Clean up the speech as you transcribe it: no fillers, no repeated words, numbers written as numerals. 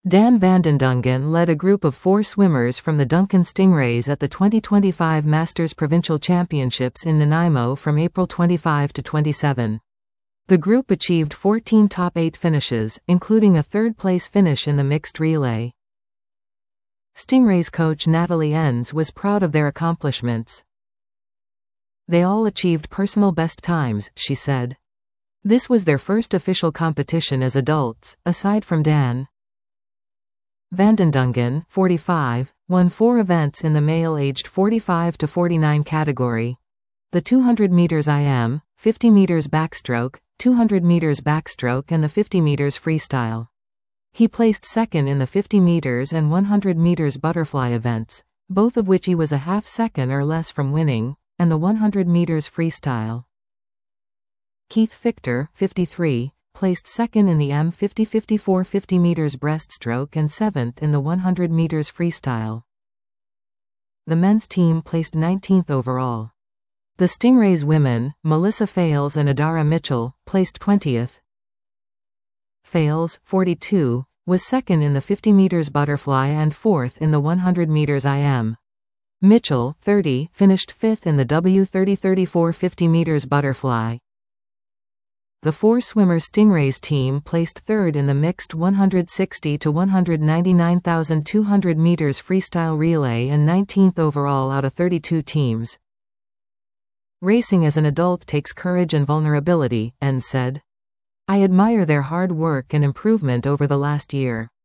Dan Vandendungen led a group of 4 swimmers from the Duncan Stingrays at the 2025 Masters Provincial Championships in Nanaimo from April 25 to 27. The group achieved 14 top 8 finishes, including a third-place finish in the mixed relay. Stingrays coach Natalie Enns was proud of their accomplishments. "They all achieved personal best times," she said. This was their first official competition as adults, aside from Dan. Vandendungen, 45, won 4 events in the male aged 45 to 49 category. The 200 meters IM, 50 meters backstroke, 200 meters backstroke and the 50 meters freestyle. He placed second in the 50 meters and 100 meters butterfly events, both of which he was a half second or less from winning, and the 100 meters freestyle. Keith Fichter, 53, placed second in the M50-54 50 meters breaststroke and 7th in the 100 meters freestyle. The men's team placed 19th overall. The Stingrays women, Melissa Fales and Adara Mitchell, placed 20th. Fales, 42, was second in the 50 meters butterfly and 4th in the 100 meters IM. Mitchell, 30, finished 5th in the W30-34 50 meters butterfly. The 4-swimmer Stingrays team placed 3rd in the mixed 160 to 199,200 meters freestyle relay and 19th overall out of 32 teams. "Racing as an adult takes courage and vulnerability," Enns said. "I admire their hard work and improvement over the last year.